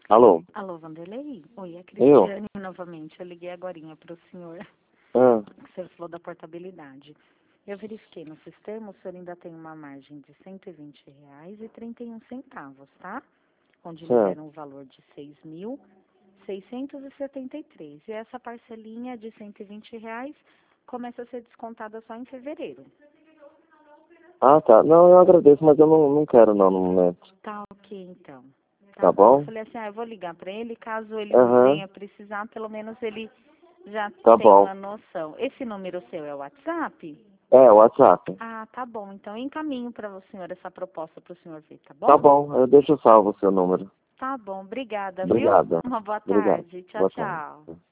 Alô? Alô, Vanderlei? Oi, é a Eu? Cristiane novamente. Eu liguei agorinha para o senhor. Ah, O senhor falou da portabilidade. Eu verifiquei no sistema, o senhor ainda tem uma margem de R$ 120,31, tá? Onde certo. libera um valor de 6.673. E essa parcelinha de R$ 120 começa a ser descontada só em fevereiro. Ah, tá. Não, eu agradeço, mas eu não quero não no momento. Tá ok, então. Tá Tá bom. Eu bom? falei assim, eu vou ligar para ele, caso ele Aham, venha precisar, pelo menos ele já tá tem bom. uma noção. Esse número seu é o WhatsApp? É, WhatsApp. Ah, tá bom. Então eu encaminho para o senhor essa proposta para o senhor ver, tá Tá bom? bom, eu deixo salvo o seu número. Tá bom, obrigada, viu? Obrigado. Uma boa Obrigado. tarde. Tchau, Boa tchau. tarde.